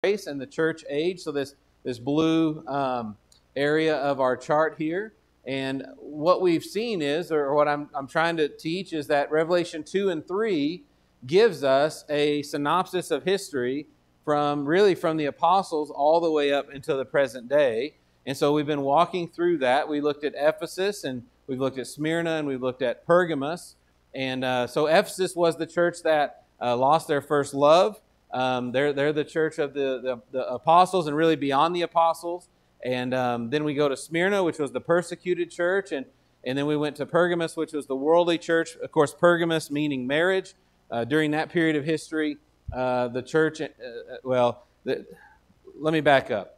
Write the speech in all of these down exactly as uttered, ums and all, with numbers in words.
grace and the church age. So this, this blue um, area of our chart here. And what we've seen is, or what I'm, I'm trying to teach, is that Revelation two and three gives us a synopsis of history from really from the apostles all the way up until the present day. And so we've been walking through that. We looked at Ephesus, and we've looked at Smyrna, and we've looked at Pergamos. And uh, so Ephesus was the church that uh, lost their first love. Um, they're, they're the church of the, the, the apostles and really beyond the apostles. And um, then we go to Smyrna, which was the persecuted church. And, and then we went to Pergamos, which was the worldly church. Of course, Pergamos meaning marriage. Uh, during that period of history, uh, the church, uh, well, the, let me back up.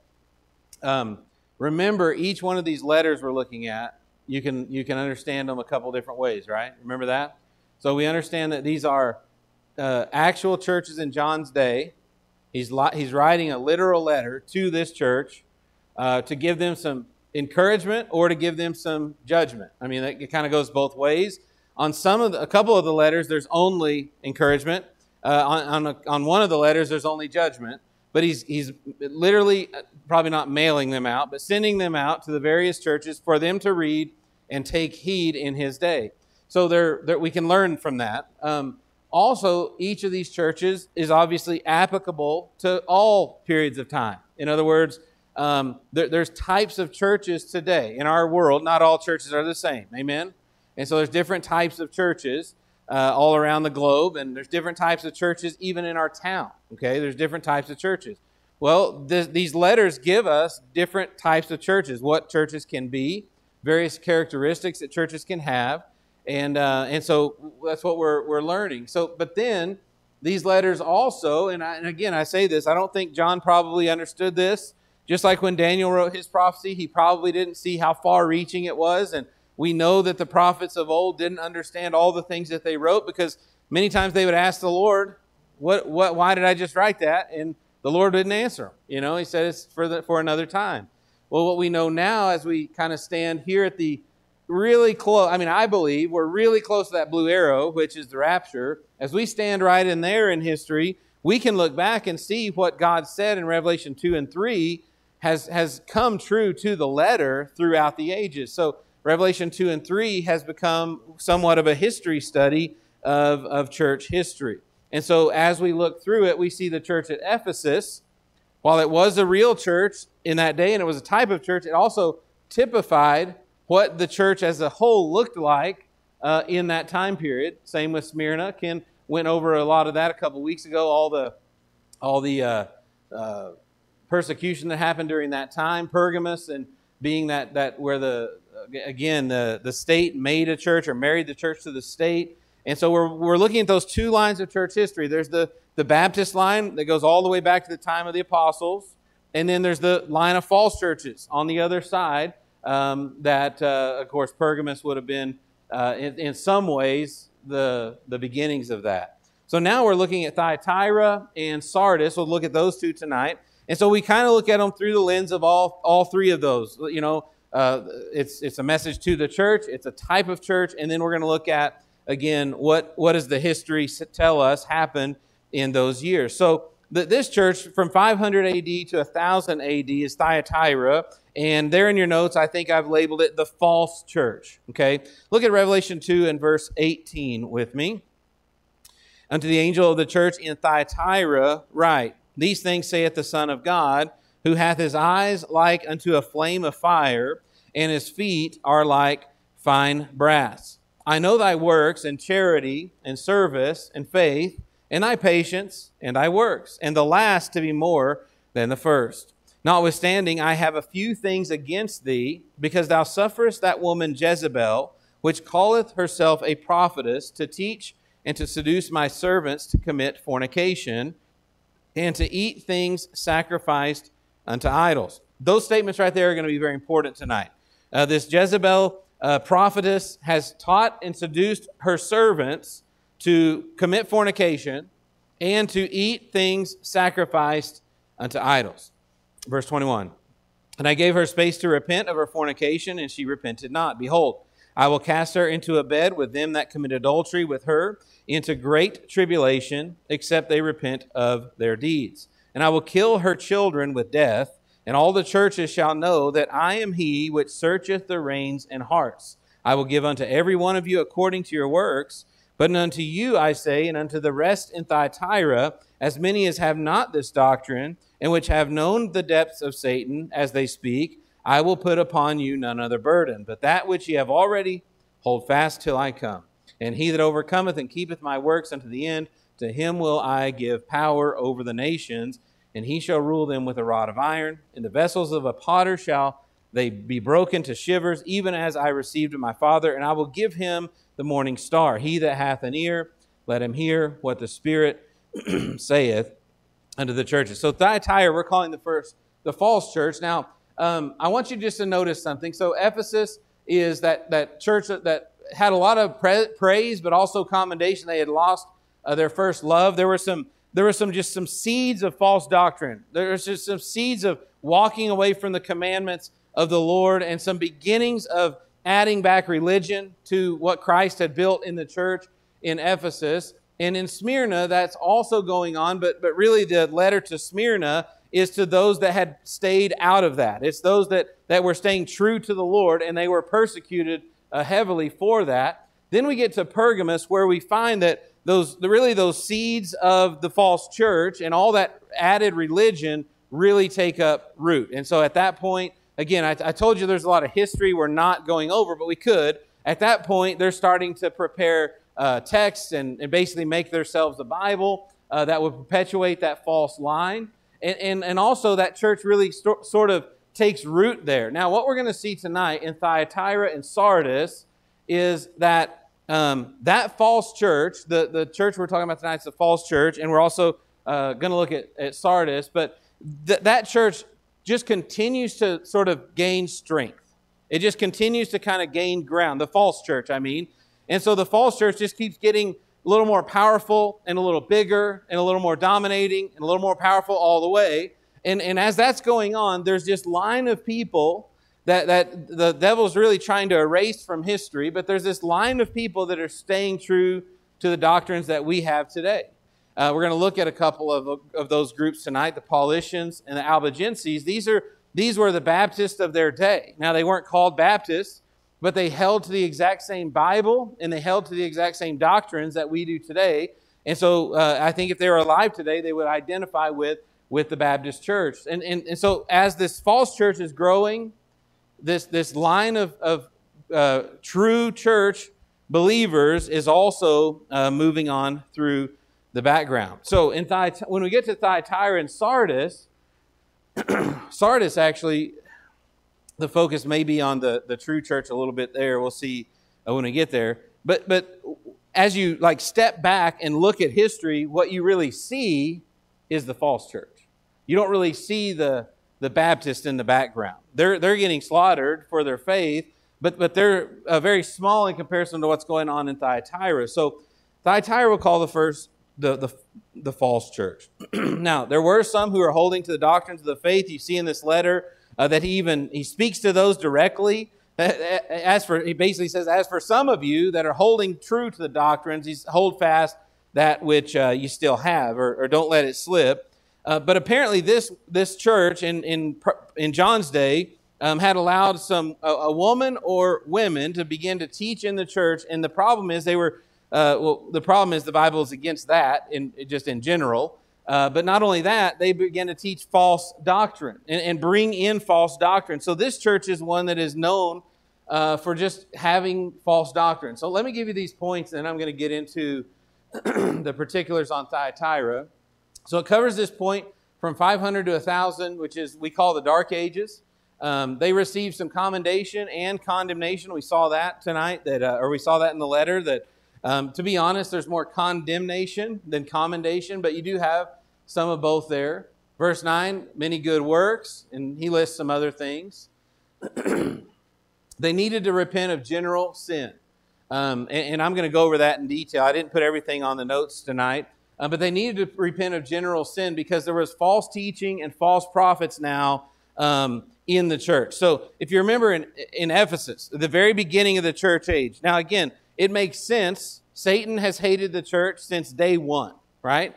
Um, remember, each one of these letters we're looking at, you can, you can understand them a couple different ways, right? Remember that? So we understand that these are uh, actual churches in John's day. He's, li- he's writing a literal letter to this church uh, to give them some encouragement or to give them some judgment. I mean, it, it kind of goes both ways. On some of the, a couple of the letters, there's only encouragement. Uh, on on, a, on one of the letters, there's only judgment. But he's he's literally probably not mailing them out, but sending them out to the various churches for them to read and take heed in his day. So there, there we can learn from that. Um, also, each of these churches is obviously applicable to all periods of time. In other words, um, there, there's types of churches today in our world. Not all churches are the same. Amen? And so there's different types of churches uh, all around the globe, and there's different types of churches even in our town, okay? There's different types of churches. Well, th- these letters give us different types of churches, what churches can be, various characteristics that churches can have, and uh, and so that's what we're we're learning. So, but then these letters also, and, I, and again, I say this, I don't think John probably understood this. Just like when Daniel wrote his prophecy, he probably didn't see how far-reaching it was, and we know that the prophets of old didn't understand all the things that they wrote because many times they would ask the Lord, "What? What? Why did I just write that?" And the Lord didn't answer them. You know, He said it's for the, for another time. Well, what we know now, as we kind of stand here at the really close, I mean, I believe we're really close to that blue arrow, which is the rapture. As we stand right in there in history, we can look back and see what God said in Revelation two and three has has come true to the letter throughout the ages. So Revelation two and three has become somewhat of a history study of, of church history. And so as we look through it, we see the church at Ephesus. While it was a real church in that day and it was a type of church, it also typified what the church as a whole looked like uh, in that time period. Same with Smyrna. Ken went over a lot of that a couple weeks ago, all the, all the uh, uh, persecution that happened during that time. Pergamos, and being that, that where the Again, the, the state made a church or married the church to the state. And so we're, we're looking at those two lines of church history. There's the, the Baptist line that goes all the way back to the time of the apostles. And then there's the line of false churches on the other side um, that, uh, of course, Pergamos would have been, uh, in, in some ways, the, the beginnings of that. So now we're looking at Thyatira and Sardis. We'll look at those two tonight. And so we kind of look at them through the lens of all, all three of those, you know. Uh, it's it's a message to the church. It's a type of church. And then we're going to look at, again, what, what does the history tell us happened in those years. So the, this church from five hundred A D to one thousand A D is Thyatira. And there in your notes, I think I've labeled it the false church. Okay, look at Revelation two and verse eighteen with me. Unto the angel of the church in Thyatira write, These things saith the Son of God, who hath his eyes like unto a flame of fire, and his feet are like fine brass. I know thy works, and charity, and service, and faith, and thy patience, and thy works, and the last to be more than the first. Notwithstanding, I have a few things against thee, because thou sufferest that woman Jezebel, which calleth herself a prophetess, to teach and to seduce my servants to commit fornication, and to eat things sacrificed unto idols. Those statements right there are going to be very important tonight. Uh, this Jezebel uh, prophetess has taught and seduced her servants to commit fornication and to eat things sacrificed unto idols. Verse twenty-one, And I gave her space to repent of her fornication, and she repented not. Behold, I will cast her into a bed with them that commit adultery with her, into great tribulation, except they repent of their deeds. and I will kill her children with death, and all the churches shall know that I am he which searcheth the reins and hearts. I will give unto every one of you according to your works. But unto you, I say, and unto the rest in Thyatira, as many as have not this doctrine, and which have known the depths of Satan, as they speak, I will put upon you none other burden, but that which ye have already, hold fast till I come. And he that overcometh and keepeth my works unto the end, to him will I give power over the nations, and he shall rule them with a rod of iron. In the vessels of a potter shall they be broken to shivers, even as I received of my Father, and I will give him the morning star. He that hath an ear, let him hear what the Spirit saith unto the churches. So Thyatira, we're calling the first the false church. Now, um, I want you just to notice something. So Ephesus is that, that church that, that had a lot of pra- praise, but also commendation. They had lost uh, their first love. There were some There were some just some seeds of false doctrine. There was just some seeds of walking away from the commandments of the Lord, and some beginnings of adding back religion to what Christ had built in the church in Ephesus. And in Smyrna, that's also going on, but, but really the letter to Smyrna is to those that had stayed out of that. It's those that, that were staying true to the Lord, and they were persecuted uh, heavily for that. Then we get to Pergamos, where we find that those really those seeds of the false church and all that added religion really take up root. And so at that point, again, I, I told you there's a lot of history we're not going over, but we could. At that point, they're starting to prepare uh, texts and, and basically make themselves a Bible uh, that would perpetuate that false line. And, and, and also that church really st- sort of takes root there. Now, what we're going to see tonight in Thyatira and Sardis is that um, that false church, the, the church we're talking about tonight is the false church, and we're also uh, going to look at, at Sardis, but th- that church just continues to sort of gain strength. It just continues to kind of gain ground, the false church, I mean. And so the false church just keeps getting a little more powerful and a little bigger and a little more dominating and a little more powerful all the way. And, and as that's going on, there's this line of people that, that the devil's really trying to erase from history, but there's this line of people that are staying true to the doctrines that we have today. Uh, we're going to look at a couple of, of those groups tonight, the Paulicians and the Albigenses. These are these were the Baptists of their day. Now, they weren't called Baptists, but they held to the exact same Bible, and they held to the exact same doctrines that we do today. And so uh, I think if they were alive today, they would identify with, with the Baptist church. And, and, and so as this false church is growing, this, this line of, of uh, true church believers is also uh, moving on through the background. So in Thyat- when we get to Thyatira and Sardis, Sardis actually, the focus may be on the, the true church a little bit there. We'll see uh, when we get there. But but as you like step back and look at history, what you really see is the false church. You don't really see the, the Baptist in the background. They're they're getting slaughtered for their faith, but but they're uh, very small in comparison to what's going on in Thyatira. So Thyatira we'll call the first the the, the false church. Now, there were some who are holding to the doctrines of the faith. You see in this letter uh, that he even he speaks to those directly. As for he basically says, as for some of you that are holding true to the doctrines, he's hold fast that which uh, you still have, or, or don't let it slip. Uh, but apparently, this this church in in in John's day um, had allowed some a, a woman or women to begin to teach in the church, and the problem is they were. Uh, well, the problem is the Bible is against that, in just in general. Uh, but not only that, they began to teach false doctrine and, and bring in false doctrine. So this church is one that is known uh, for just having false doctrine. So let me give you these points, and then I'm going to get into the particulars on Thyatira. So it covers this point from five hundred to one thousand, which is we call the Dark Ages. Um, they received some commendation and condemnation. We saw that tonight, that uh, or we saw that in the letter that. Um, to be honest, there's more condemnation than commendation, but you do have some of both there. Verse nine, many good works, and he lists some other things. They needed to repent of general sin. Um, and, and I'm going to go over that in detail. I didn't put everything on the notes tonight, uh, but they needed to repent of general sin because there was false teaching and false prophets now um, in the church. So if you remember in, in Ephesus, the very beginning of the church age, now again, it makes sense. Satan has hated the church since day one, right?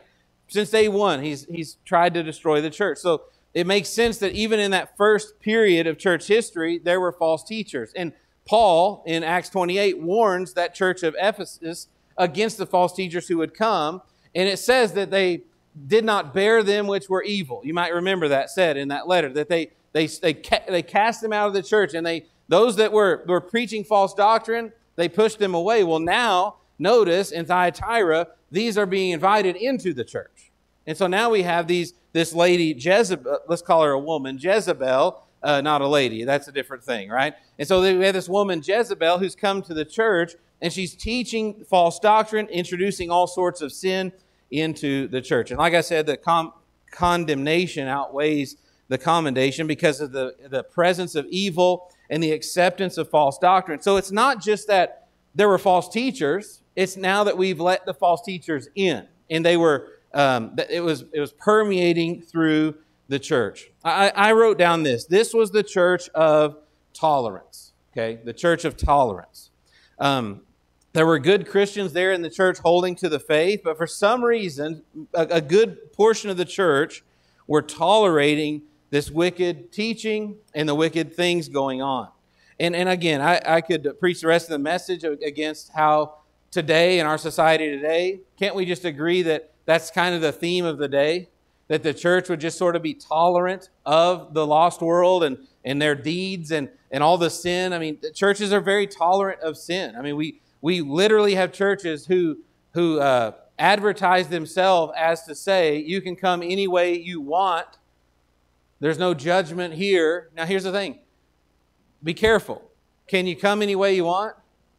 since day one, he's, he's tried to destroy the church. So it makes sense that even in that first period of church history, there were false teachers. And Paul, in Acts twenty-eight, warns that church of Ephesus against the false teachers who would come. And it says that they did not bear them which were evil. You might remember that said in that letter, that they they they, they cast them out of the church, and they those that were, were preaching false doctrine, they pushed them away. Well, now, notice in Thyatira, these are being invited into the church. And so now we have these this lady, Jezebel, let's call her a woman, Jezebel, uh, not a lady. That's a different thing, right? And so we have this woman, Jezebel, who's come to the church, and she's teaching false doctrine, introducing all sorts of sin into the church. And like I said, the com- condemnation outweighs the commendation because of the, the presence of evil and the acceptance of false doctrine. So it's not just that there were false teachers, it's now that we've let the false teachers in. And they were, um, it was it was permeating through the church. I, I wrote down this. This was the church of tolerance. Okay, the church of tolerance. Um, there were good Christians there in the church holding to the faith, but for some reason, a, a good portion of the church were tolerating this wicked teaching and the wicked things going on. And, and again, I, I could preach the rest of the message against how today, in our society today, can't we just agree that that's kind of the theme of the day? That the church would just sort of be tolerant of the lost world and, and their deeds and, and all the sin. I mean, churches are very tolerant of sin. I mean, we we literally have churches who, who uh, advertise themselves as to say, you can come any way you want. There's no judgment here. Now, here's the thing. Be careful. Can you come any way you want?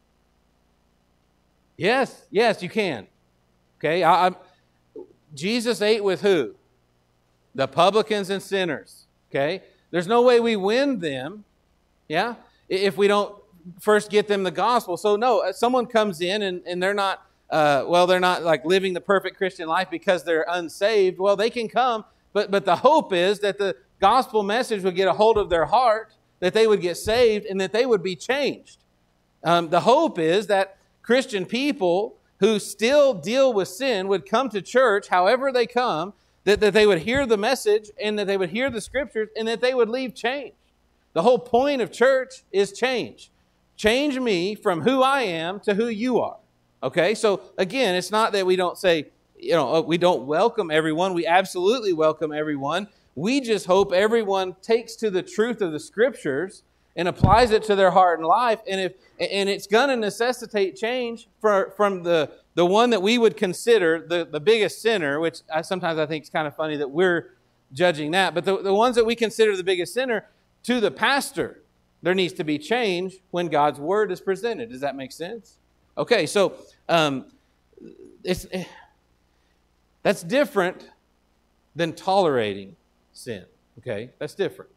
Yes, yes, you can. Okay, I, I, Jesus ate with who? The publicans and sinners. Okay, there's no way we win them, yeah, if we don't first get them the gospel. So no, someone comes in and, and they're not, uh, well, they're not like living the perfect Christian life because they're unsaved. Well, they can come, but but the hope is that the gospel message would get a hold of their heart, that they would get saved, and that they would be changed. Um, the hope is that Christian people who still deal with sin would come to church, however they come, that, that they would hear the message and that they would hear the scriptures and that they would leave changed. The whole point of church is change. Change me from who I am to who you are. Okay, so again, it's not that we don't say, you know, we don't welcome everyone. We absolutely welcome everyone. We just hope everyone takes to the truth of the scriptures and applies it to their heart and life. And if and it's going to necessitate change for, from the, the one that we would consider the, the biggest sinner, which I, sometimes I think is kind of funny that we're judging that. But the, the ones that we consider the biggest sinner, to the pastor, there needs to be change when God's word is presented. Does that make sense? Okay, so um, it's that's different than tolerating sin. Okay, that's different.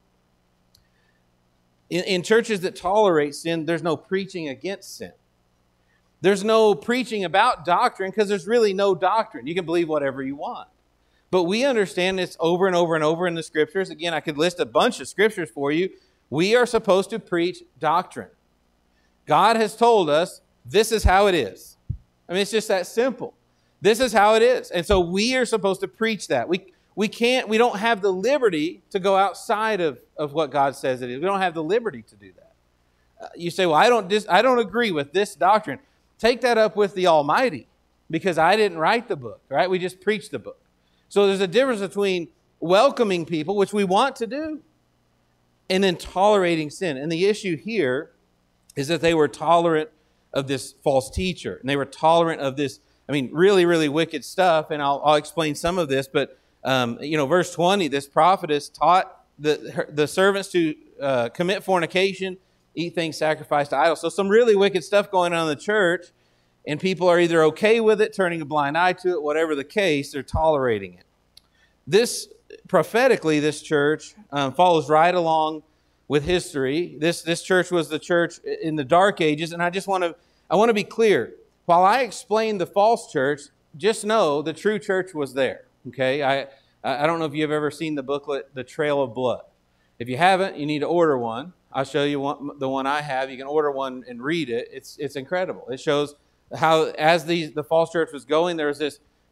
In, in churches that tolerate sin, there's no preaching against sin. There's no preaching about doctrine because there's really no doctrine. You can believe whatever you want. But we understand this over and over and over in the scriptures. Again, I could list a bunch of scriptures for you. We are supposed to preach doctrine. God has told us this is how it is. I mean, it's just that simple. This is how it is. And so we are supposed to preach that. We we can't, we don't have the liberty to go outside of, of what God says it is. We don't have the liberty to do that. Uh, you say, well, I don't dis- I don't agree with this doctrine. Take that up with the Almighty, because I didn't write the book, right? We just preach the book. So there's a difference between welcoming people, which we want to do, and then tolerating sin. And the issue here is that they were tolerant of this false teacher, and they were tolerant of this, I mean, really, really wicked stuff. And I'll, I'll explain some of this, but um, you know, verse twenty, this prophetess taught the her, the servants to uh, commit fornication, eat things sacrificed to idols. So some really wicked stuff going on in the church, and people are either okay with it, turning a blind eye to it, whatever the case, they're tolerating it. This, prophetically, this church um, follows right along with history. This this church was the church in the dark ages, and I just want to I want to be clear. While I explain the false church, just know the true church was there. Okay, I I don't know if you've ever seen the booklet, The Trail of Blood. If you haven't, you need to order one. I'll show you one, the one I have. You can order one and read it. It's it's incredible. It shows how as the the false church was going, there was this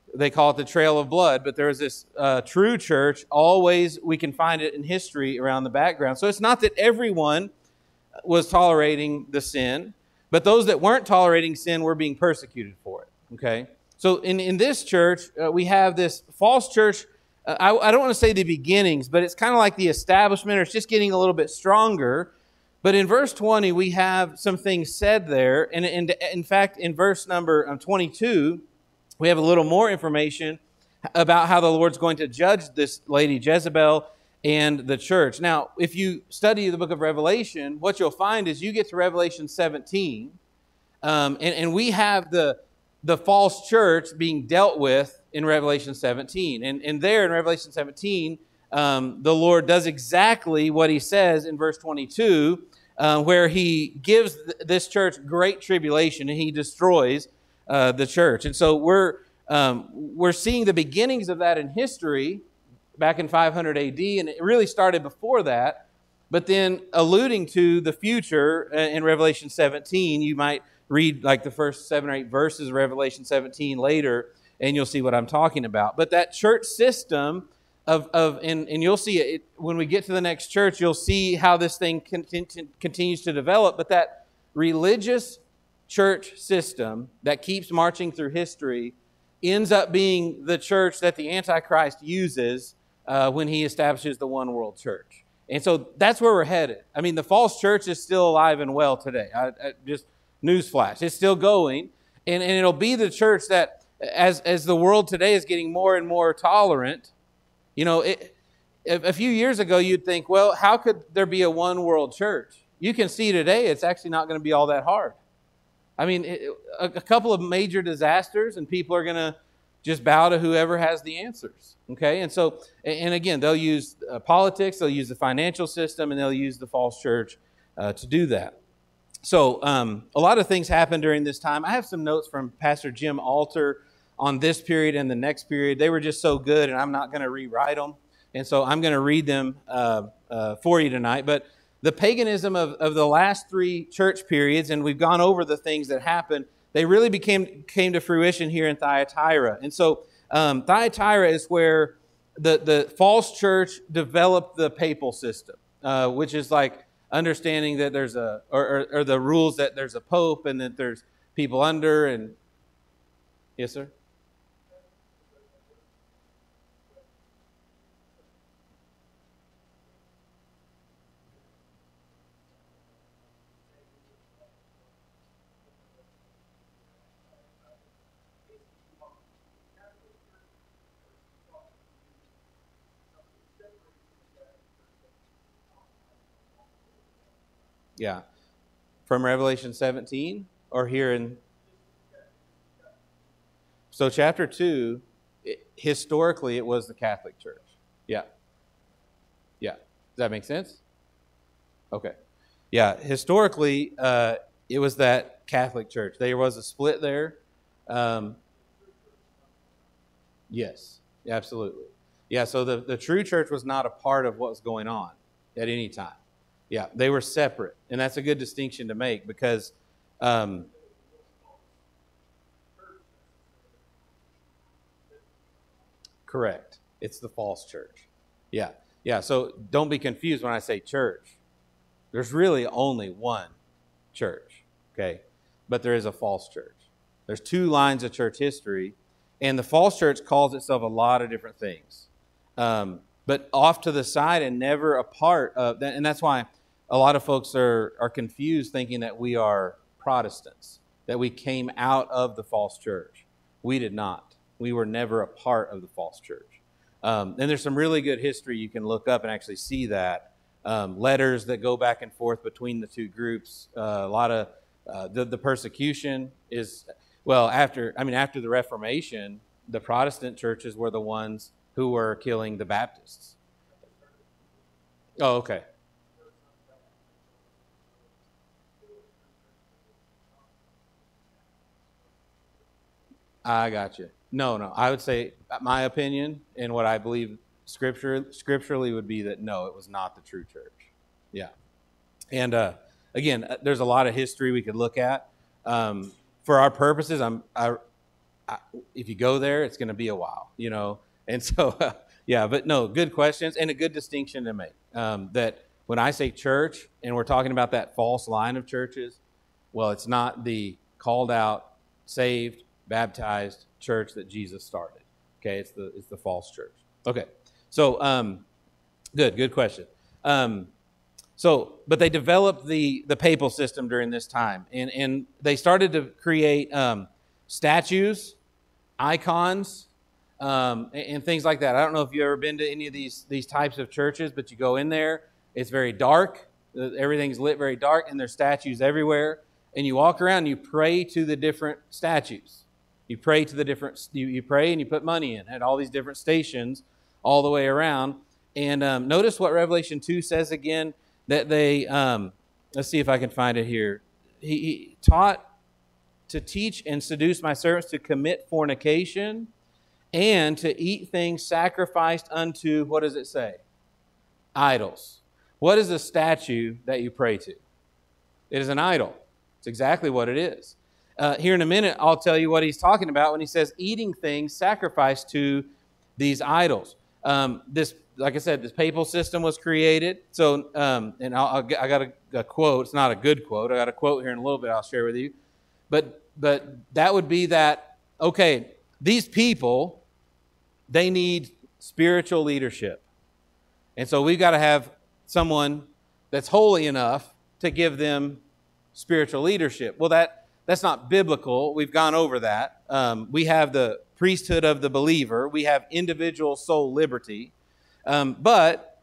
they call it the trail of blood, but there is this uh, true church. Always we can find it in history around the background. So it's not that everyone was tolerating the sin, but those that weren't tolerating sin were being persecuted for it. Okay? So in, in this church, uh, we have this false church. Uh, I, I don't want to say the beginnings, but it's kind of like the establishment, or it's just getting a little bit stronger. But in verse twenty, we have some things said there. And, and in fact, in verse number twenty-two, we have a little more information about how the Lord's going to judge this lady Jezebel and the church. Now, if you study the book of Revelation, what you'll find is you get to Revelation seventeen, um, and, and we have the, the false church being dealt with in Revelation seventeen. And, and there in Revelation seventeen, um, the Lord does exactly what he says in verse twenty-two, uh, where he gives th- this church great tribulation, and he destroys Uh, the church. And so we're um, we're seeing the beginnings of that in history back in five hundred A D, and it really started before that. But then alluding to the future uh, in Revelation seventeen, you might read like the first seven or eight verses of Revelation seventeen later, and you'll see what I'm talking about. But that church system of, of and, and you'll see it when we get to the next church, you'll see how this thing con- continues to develop. But that religious church system that keeps marching through history ends up being the church that the Antichrist uses uh, when he establishes the one world church. And so that's where we're headed. I mean, the false church is still alive and well today. I, I, just newsflash, it's still going. And, and it'll be the church that, as, as the world today is getting more and more tolerant, you know, it, a few years ago you'd think, well, how could there be a one world church? You can see today it's actually not going to be all that hard. I mean, it, a, a couple of major disasters, and people are going to just bow to whoever has the answers. Okay, and so, and again, they'll use uh, politics, they'll use the financial system, and they'll use the false church uh, to do that. So, um, a lot of things happened during this time. I have some notes from Pastor Jim Alter on this period and the next period. They were just so good, and I'm not going to rewrite them, and so I'm going to read them uh, uh, for you tonight. But the paganism of, of the last three church periods, and we've gone over the things that happened, they really became came to fruition here in Thyatira. And so um, Thyatira is where the, the false church developed the papal system, uh, which is like understanding that there's a, or, or, or the rules that there's a pope and that there's people under. And yes, sir? Yeah. From Revelation seventeen or here in... So chapter two, it, historically it was the Catholic Church. Yeah. Yeah. Does that make sense? Okay. Yeah. Historically, uh, it was that Catholic Church. There was a split there. Um, yes. Absolutely. Yeah. So the, the true church was not a part of what was going on at any time. Yeah, they were separate, and that's a good distinction to make because, um, correct, it's the false church. Yeah, yeah, so don't be confused when I say church. There's really only one church, okay? But there is a false church. There's two lines of church history, and the false church calls itself a lot of different things, um, but off to the side and never a part of that, and that's why a lot of folks are, are confused thinking that we are Protestants, that we came out of the false church. We did not. We were never a part of the false church. Um, and there's some really good history you can look up and actually see that. Um, letters that go back and forth between the two groups. Uh, a lot of uh, the, the persecution is, well, after, I mean, after the Reformation, the Protestant churches were the ones who were killing the Baptists. Oh, okay. I got you. No, no. I would say my opinion and what I believe scripture scripturally would be that no, it was not the true church. Yeah. And uh, again, there's a lot of history we could look at. Um, for our purposes, I'm I, I, if you go there, it's going to be a while, you know. And so, uh, yeah, but no, good questions and a good distinction to make. Um, that when I say church and we're talking about that false line of churches, well, it's not the called out, saved, baptized church that Jesus started. Okay, it's the it's the false church. Okay, so um, good, good question. Um, so, but they developed the the papal system during this time, and and they started to create um, statues, icons, um, and, and things like that. I don't know if you've ever been to any of these these types of churches, but you go in there, it's very dark. Everything's lit very dark, and there's statues everywhere. And you walk around and you pray to the different statues. You pray to the different, you, you pray and you put money in at all these different stations all the way around. And um, notice what Revelation two says again, that they, um, let's see if I can find it here. He, he taught to teach and seduce my servants to commit fornication and to eat things sacrificed unto, what does it say? Idols. What is a statue that you pray to? It is an idol. It's exactly what it is. Uh, here in a minute, I'll tell you what he's talking about when he says eating things sacrificed to these idols. Um, this, like I said, this papal system was created. So, um, and I'll, I'll, I got a, a quote. It's not a good quote. I got a quote here in a little bit I'll share with you. But, but that would be that, okay, these people, they need spiritual leadership. And so we've got to have someone that's holy enough to give them spiritual leadership. Well, that that's not biblical. We've gone over that. Um, we have the priesthood of the believer. We have individual soul liberty. Um, but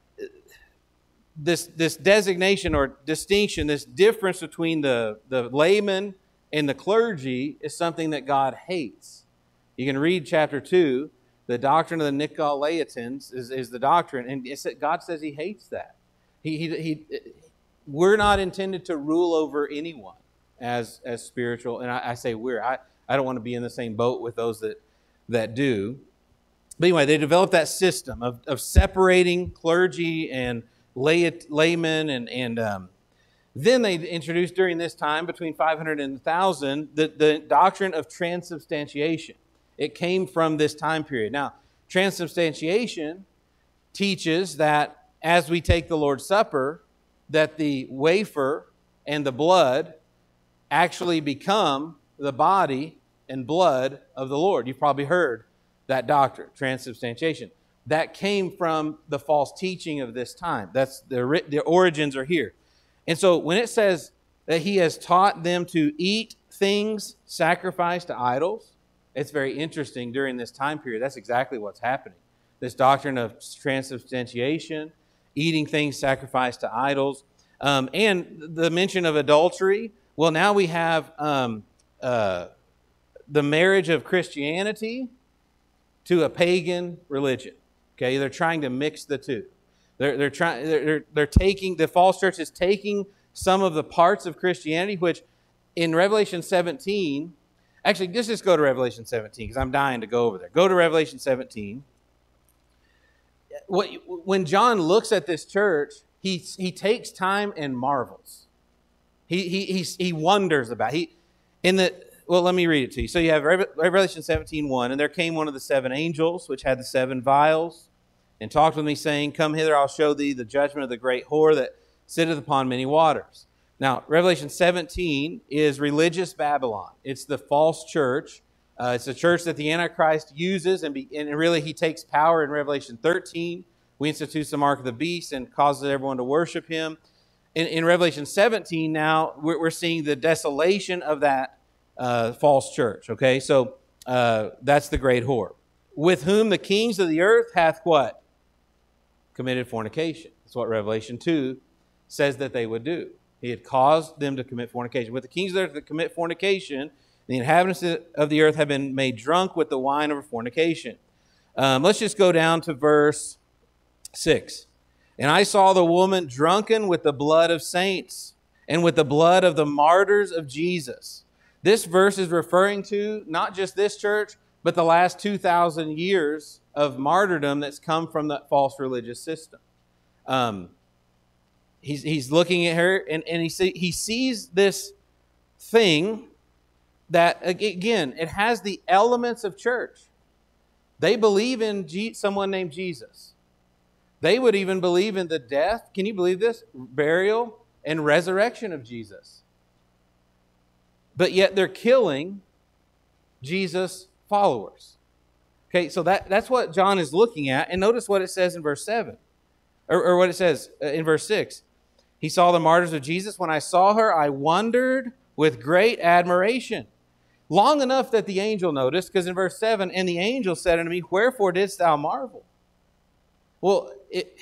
this this designation or distinction, this difference between the, the layman and the clergy is something that God hates. You can read chapter two. The doctrine of the Nicolaitans is, is the doctrine, and it's that God says he hates that. He, he, he, we're not intended to rule over anyone as as spiritual, and I, I say we're. I, I don't want to be in the same boat with those that, that do. But anyway, they developed that system of, of separating clergy and lay, laymen, and, and um, then they introduced during this time, between five hundred and one thousand, the, the doctrine of transubstantiation. It came from this time period. Now, transubstantiation teaches that as we take the Lord's Supper, that the wafer and the blood actually become the body and blood of the Lord. You've probably heard that doctrine, transubstantiation. That came from the false teaching of this time. That's the, the origins are here. And so when it says that he has taught them to eat things sacrificed to idols, it's very interesting during this time period. That's exactly what's happening. This doctrine of transubstantiation, eating things sacrificed to idols, um, and the mention of adultery. Well, now we have um, uh, the marriage of Christianity to a pagan religion. Okay, they're trying to mix the two. They're they're trying. They're they're taking the false church is taking some of the parts of Christianity, which in Revelation seventeen. Actually, just just go to Revelation seventeen because I'm dying to go over there. Go to Revelation seventeen. What, when John looks at this church, he, he takes time and marvels. He he he, he wonders about it. He in the well. Let me read it to you. So you have Revelation seventeen one, and there came one of the seven angels, which had the seven vials, and talked with me, saying, "Come hither, I'll show thee the judgment of the great whore that sitteth upon many waters." Now, Revelation seventeen is religious Babylon. It's the false church. Uh, it's a church that the Antichrist uses, and, be, and really he takes power in Revelation thirteen. We institute the mark of the beast and causes everyone to worship him. In, in Revelation seventeen now, we're, we're seeing the desolation of that uh, false church. Okay, so uh, that's the great whore. With whom the kings of the earth hath what? Committed fornication. That's what Revelation two says that they would do. He had caused them to commit fornication. With the kings of the earth that commit fornication, the inhabitants of the earth have been made drunk with the wine of fornication. Um, let's just go down to verse six. And I saw the woman drunken with the blood of saints and with the blood of the martyrs of Jesus. This verse is referring to not just this church, but the last two thousand years of martyrdom that's come from that false religious system. Um, He's, he's looking at her, and, and he, see, he sees this thing that, again, it has the elements of church. They believe in G- someone named Jesus. They would even believe in the death, can you believe this? Burial and resurrection of Jesus. But yet they're killing Jesus' followers. Okay, so that, that's what John is looking at. And notice what it says in verse seven, or, or what it says in verse six. He saw the martyrs of Jesus. When I saw her, I wondered with great admiration. Long enough that the angel noticed, because in verse seven, and the angel said unto me, wherefore didst thou marvel? Well, it,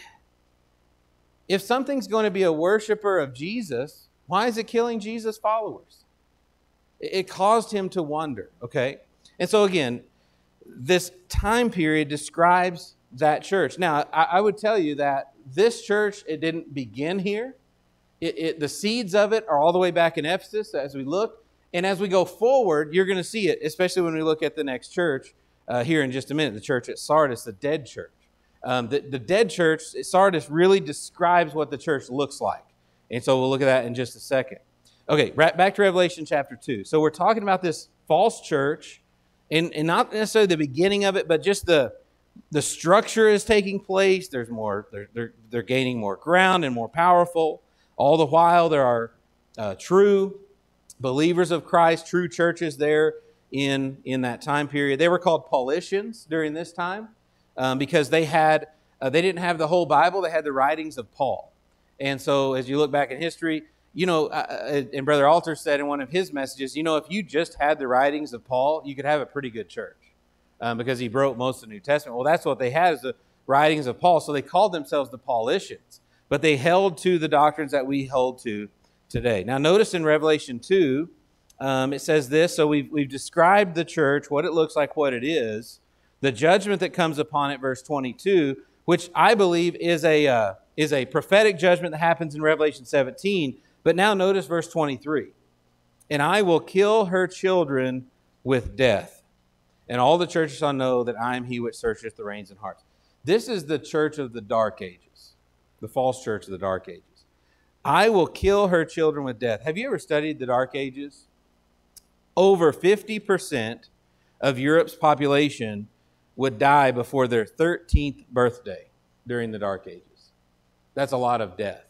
if something's going to be a worshiper of Jesus, why is it killing Jesus' followers? It, it caused him to wonder, okay? And so again, this time period describes that church. Now, I, I would tell you that this church, it didn't begin here. It, it, the seeds of it are all the way back in Ephesus as we look. And as we go forward, you're going to see it, especially when we look at the next church uh, here in just a minute, the church at Sardis, the dead church. Um, the, the dead church, Sardis, really describes what the church looks like. And so we'll look at that in just a second. Okay, right back to Revelation chapter two. So we're talking about this false church, and, and not necessarily the beginning of it, but just the, the structure is taking place. There's more, they're, they're, they're gaining more ground and more powerful. All the while, there are uh, true believers of Christ, true churches there in, in that time period. They were called Paulicians during this time um, because they had uh, they didn't have the whole Bible. They had the writings of Paul. And so as you look back in history, you know, uh, and Brother Alter said in one of his messages, you know, if you just had the writings of Paul, you could have a pretty good church um, because he wrote most of the New Testament. Well, that's what they had, is the writings of Paul. So they called themselves the Paulicians, but they held to the doctrines that we hold to today. Now, notice in Revelation two, um, it says this. So we've, we've described the church, what it looks like, what it is, the judgment that comes upon it, verse twenty-two, which I believe is a, uh, is a prophetic judgment that happens in Revelation seventeen. But now notice verse twenty-three. And I will kill her children with death, and all the churches shall know that I am he which searcheth the reins and hearts. This is the church of the dark ages, the false church of the dark ages. I will kill her children with death. Have you ever studied the Dark Ages? Over fifty percent of Europe's population would die before their thirteenth birthday during the Dark Ages. That's a lot of death.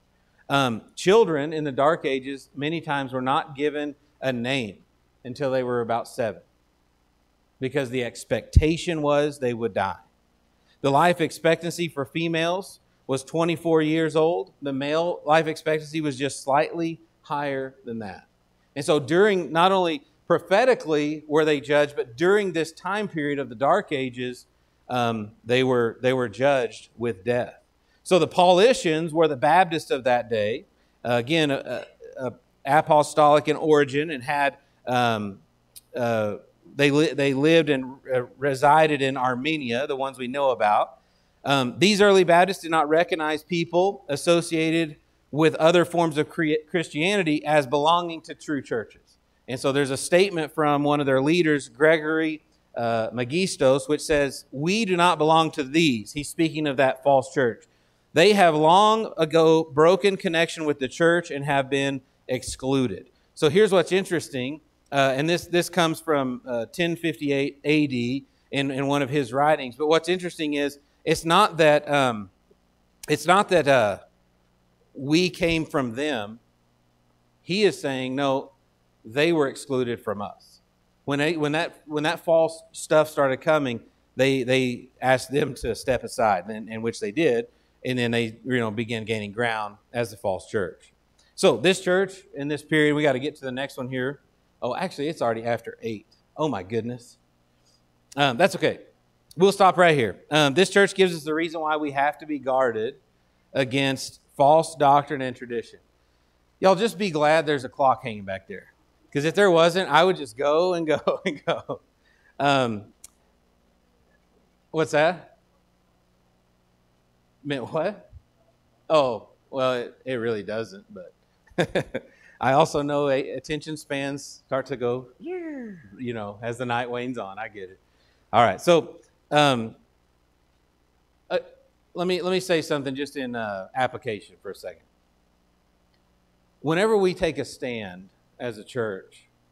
Um, children in the Dark Ages many times were not given a name until they were about seven, because the expectation was they would die. The life expectancy for females was twenty-four years old. The male life expectancy was just slightly higher than that. And so during, not only prophetically were they judged, but during this time period of the Dark Ages, um, they were they were judged with death. So the Paulicians were the Baptists of that day. Uh, again, uh, uh, apostolic in origin, and had um, uh, they li- they lived and uh, resided in Armenia, the ones we know about. Um, these early Baptists did not recognize people associated with other forms of Christianity as belonging to true churches. And so there's a statement from one of their leaders, Gregory uh, Megistos, which says, we do not belong to these. He's speaking of that false church. They have long ago broken connection with the church and have been excluded. So here's what's interesting, uh, and this, this comes from uh, ten fifty-eight A D in, in one of his writings. But what's interesting is, It's not that um, it's not that uh, we came from them. He is saying, no, they were excluded from us. When they, when that when that false stuff started coming, they they asked them to step aside, and, and which they did, and then they you know began gaining ground as the false church. So this church in this period, we got to get to the next one here. Oh, actually, it's already after eight. Oh my goodness. Um, that's okay. We'll stop right here. Um, this church gives us the reason why we have to be guarded against false doctrine and tradition. Y'all just be glad there's a clock hanging back there. Because if there wasn't, I would just go and go and go. Um, what's that? Meant what? Oh, well, it, it really doesn't. But I also know attention spans start to go, you know, as the night wanes on. I get it. All right, so... Um, uh, let me let me say something just in uh, application for a second. Whenever we take a stand as a church,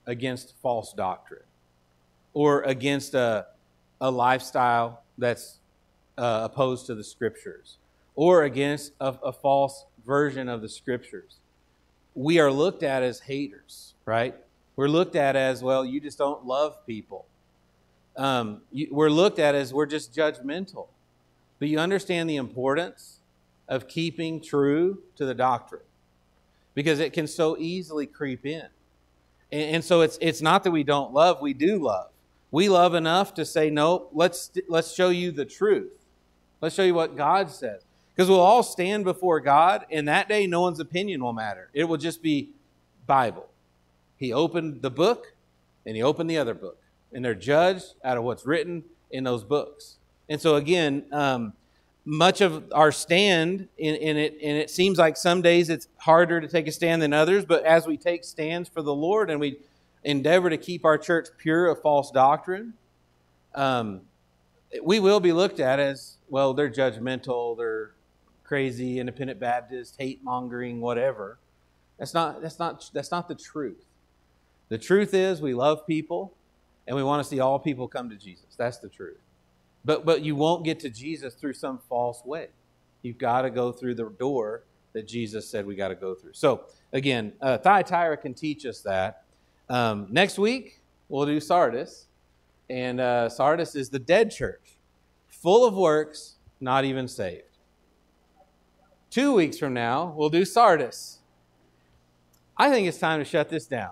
against false doctrine or against a, a lifestyle that's uh, opposed to the Scriptures or against a, a false version of the Scriptures, we are looked at as haters, right? We're looked at as, well, you just don't love people. Um, you, we're looked at as we're just judgmental. But you understand the importance of keeping true to the doctrine because it can so easily creep in. And, and so it's it's not that we don't love, we do love. We love enough to say, no, let's let's show you the truth. Let's show you what God says. Because we'll all stand before God, and that day no one's opinion will matter. It will just be Bible. He opened the book, and he opened the other book. And they're judged out of what's written in those books. And so again, um, much of our stand in, in it, and it seems like some days it's harder to take a stand than others, but as we take stands for the Lord and we endeavor to keep our church pure of false doctrine, um, we will be looked at as, well, they're judgmental, they're crazy, independent Baptist, hate-mongering, whatever. That's not, that's not, that's not the truth. The truth is we love people, and we want to see all people come to Jesus. That's the truth. But but you won't get to Jesus through some false way. You've got to go through the door that Jesus said we got to go through. So, again, uh, Thyatira can teach us that. Um, next week, we'll do Sardis. And uh, Sardis is the dead church, full of works, not even saved. Two weeks from now, we'll do Sardis. I think it's time to shut this down.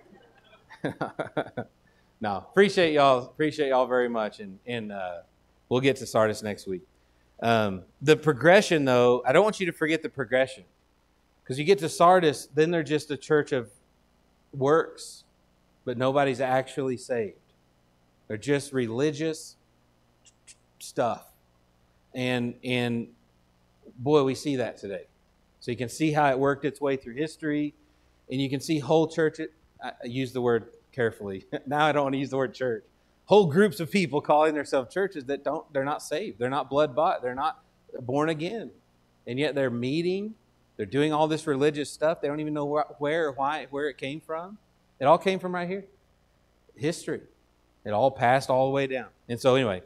No, appreciate y'all. Appreciate y'all very much, and and uh, we'll get to Sardis next week. Um, the progression, though, I don't want you to forget the progression, because you get to Sardis, then they're just a church of works, but nobody's actually saved. They're just religious stuff, and and boy, we see that today. So you can see how it worked its way through history, and you can see whole church. I use the word carefully. Now I don't want to use the word church. Whole groups of people calling themselves churches that don't, they're not saved. They're not blood bought. They're not born again. And yet they're meeting. They're doing all this religious stuff. They don't even know where or why, where it came from. It all came from right here. History. It all passed all the way down. And so anyway.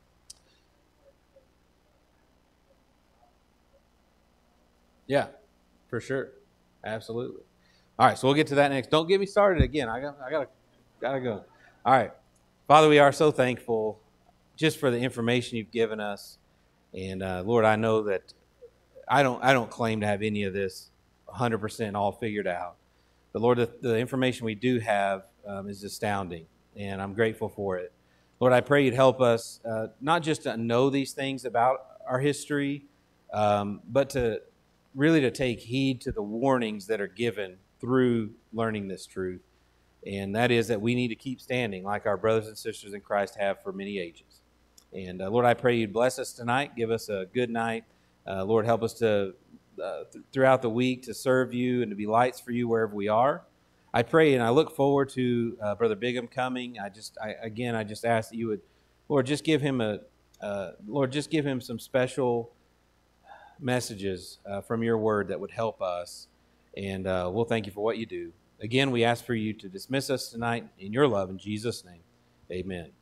Yeah, for sure. Absolutely. All right, so we'll get to that next. Don't get me started again. I got, I got, got to go. All right, Father, we are so thankful just for the information you've given us, and uh, Lord, I know that I don't, I don't claim to have any of this one hundred percent all figured out, but Lord, the, the information we do have um, is astounding, and I'm grateful for it. Lord, I pray you'd help us uh, not just to know these things about our history, um, but to really to take heed to the warnings that are given through learning this truth. And that is that we need to keep standing like our brothers and sisters in Christ have for many ages. And uh, Lord, I pray you'd bless us tonight. Give us a good night. Uh, Lord, help us to, uh, th- throughout the week, to serve you and to be lights for you wherever we are. I pray and I look forward to uh, Brother Bigham coming. I just, I, again, I just ask that you would, Lord, just give him a, uh, Lord, just give him some special messages uh, from your word that would help us. And uh, we'll thank you for what you do. Again, we ask for you to dismiss us tonight in your love. In Jesus' name, amen.